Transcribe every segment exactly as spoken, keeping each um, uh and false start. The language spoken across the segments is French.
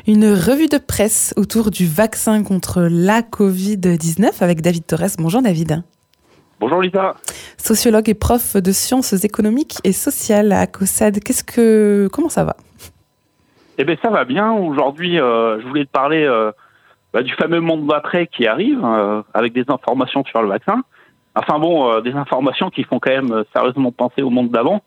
Une revue de presse autour du vaccin contre la covid dix-neuf avec David Torres. Bonjour David. Bonjour Lisa. Sociologue et prof de sciences économiques et sociales à COSAD. Qu'est-ce que... Comment ça va ? Eh bien ça va bien. Aujourd'hui, euh, je voulais te parler euh, bah, du fameux monde d'après qui arrive euh, avec des informations sur le vaccin. Enfin bon, euh, des informations qui font quand même sérieusement penser au monde d'avant.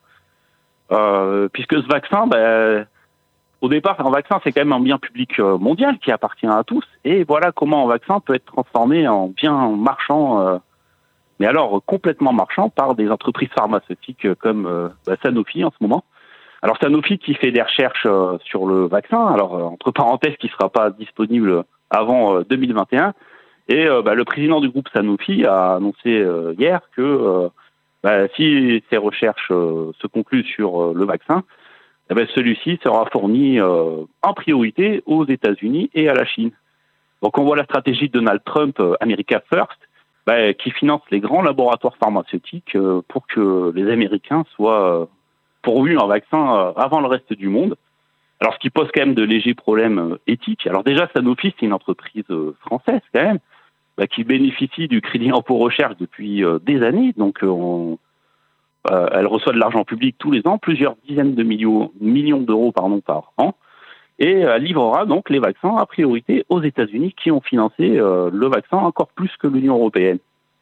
Euh, puisque ce vaccin, bah, au départ, un vaccin, c'est quand même un bien public mondial qui appartient à tous. Et voilà comment un vaccin peut être transformé en bien marchand, euh, mais alors complètement marchand, par des entreprises pharmaceutiques comme euh, bah, Sanofi en ce moment. Alors Sanofi qui fait des recherches euh, sur le vaccin, alors euh, entre parenthèses, qui ne sera pas disponible avant euh, deux mille vingt et un. Et euh, bah, le président du groupe Sanofi a annoncé euh, hier que euh, bah, si ces recherches euh, se concluent sur euh, le vaccin, eh bien, celui-ci sera fourni euh, en priorité aux États-Unis et à la Chine. Donc on voit la stratégie de Donald Trump, euh, America First, bah, qui finance les grands laboratoires pharmaceutiques euh, pour que les Américains soient euh, pourvus en vaccin euh, avant le reste du monde. Alors ce qui pose quand même de légers problèmes euh, éthiques. Alors déjà, Sanofi, c'est une entreprise euh, française quand même, bah, qui bénéficie du crédit impôt recherche depuis euh, des années. Donc euh, on... Euh, elle reçoit de l'argent public tous les ans, plusieurs dizaines de millions, millions d'euros pardon, par an, et elle livrera donc les vaccins à priorité aux États-Unis qui ont financé euh, le vaccin encore plus que l'Union européenne.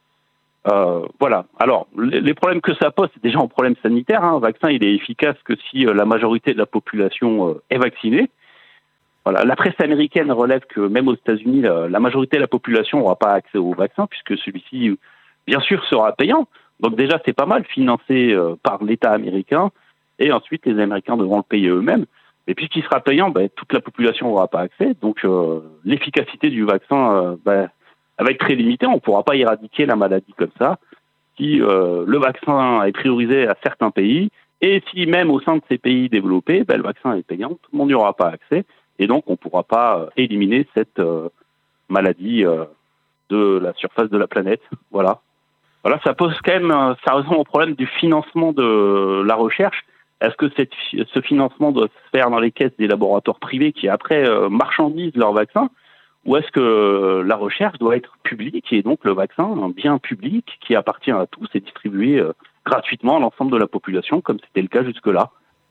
Euh, voilà. Alors, les, les problèmes que ça pose, c'est déjà un problème sanitaire. Hein. Un vaccin, il est efficace que si euh, la majorité de la population euh, est vaccinée. Voilà. La presse américaine relève que même aux États-Unis, la, la majorité de la population n'aura pas accès au vaccin puisque celui-ci, bien sûr, sera payant. Donc déjà, c'est pas mal financé euh, par l'État américain, et ensuite les Américains devront le payer eux-mêmes. Et puis qu'il sera payant, ben, toute la population n'aura pas accès. Donc euh, l'efficacité du vaccin euh, ben, elle va être très limitée. On ne pourra pas éradiquer la maladie comme ça. Si euh, le vaccin est priorisé à certains pays, et si même au sein de ces pays développés, ben, le vaccin est payant, tout le monde n'y aura pas accès. Et donc on ne pourra pas euh, éliminer cette euh, maladie euh, de la surface de la planète. Voilà. Voilà, ça pose quand même euh, sérieusement au problème du financement de la recherche. Est-ce que cette, ce financement doit se faire dans les caisses des laboratoires privés qui après euh, marchandisent leurs vaccins, ou est-ce que euh, la recherche doit être publique et donc le vaccin, un bien public qui appartient à tous et distribué euh, gratuitement à l'ensemble de la population comme c'était le cas jusque-là?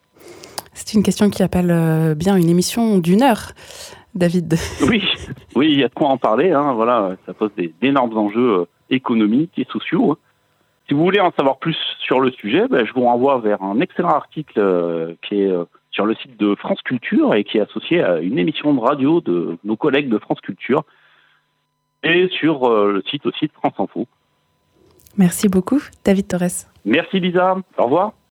C'est une question qui appelle euh, bien une émission d'une heure, David. Oui, oui, il y a de quoi en parler. Hein, voilà, ça pose des, d'énormes enjeux euh, économiques et sociaux. Si vous voulez en savoir plus sur le sujet, ben, je vous renvoie vers un excellent article euh, qui est euh, sur le site de France Culture et qui est associé à une émission de radio de nos collègues de France Culture et sur euh, le site aussi de France Info. Merci beaucoup, David Torres. Merci Lisa, au revoir.